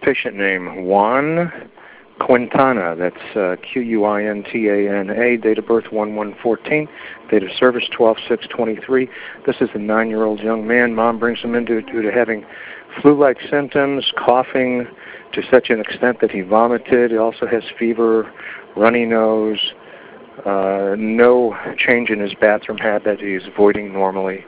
patient name Juan Quintana. That's Quintana. Date of birth 1/1/14. Date of service 12/6/23. This is a 9-year-old young man. Mom brings him in due to having flu-like symptoms, coughing to such an extent that he vomited. He also has fever, runny nose, no change in his bathroom habit. He's voiding normally.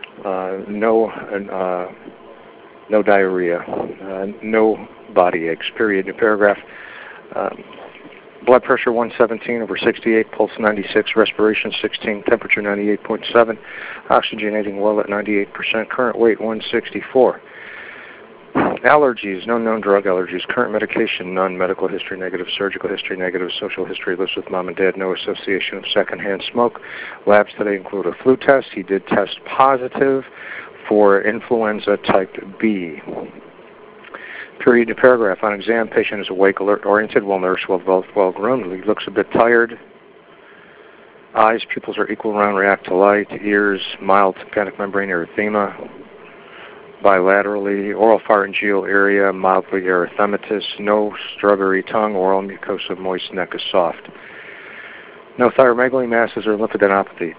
No diarrhea, no body aches, period. New paragraph. Blood pressure 117/68, pulse 96, respiration 16, temperature 98.7, oxygenating well at 98%, current weight 164. Allergies, no known drug allergies, current medication, none, medical history negative, surgical history negative, social history, lives with mom and dad, no association of secondhand smoke. Labs today include a flu test. He did test positive for influenza type B. Period to paragraph. On exam, patient is awake, alert, oriented, well-nourished, well-groomed. He looks a bit tired. Eyes, pupils are equal round, react to light. Ears, mild tympanic membrane erythema. Bilaterally, oral pharyngeal area, mildly erythematous. No strawberry tongue, oral mucosa, moist, neck is soft. No thyromegaly masses or lymphadenopathy.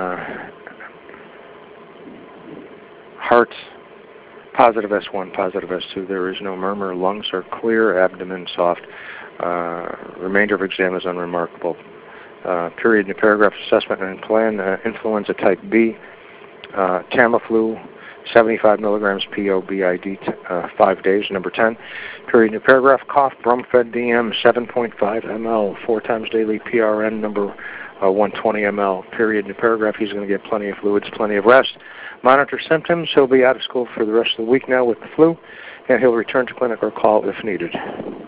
Heart, positive S1, positive S2. There is no murmur. Lungs are clear, abdomen soft. Remainder of exam is unremarkable. Period in the paragraph. Assessment and plan. Influenza type B. Tamiflu, 75 milligrams POBID, 5 days. Number 10. Period in the paragraph. Cough, Bromfed DM, 7.5 ml, 4 times daily. PRN number 120 ml. Period in the paragraph. He's going to get plenty of fluids, plenty of rest. Monitor symptoms. He'll be out of school for the rest of the week now with the flu, and he'll return to clinic or call if needed.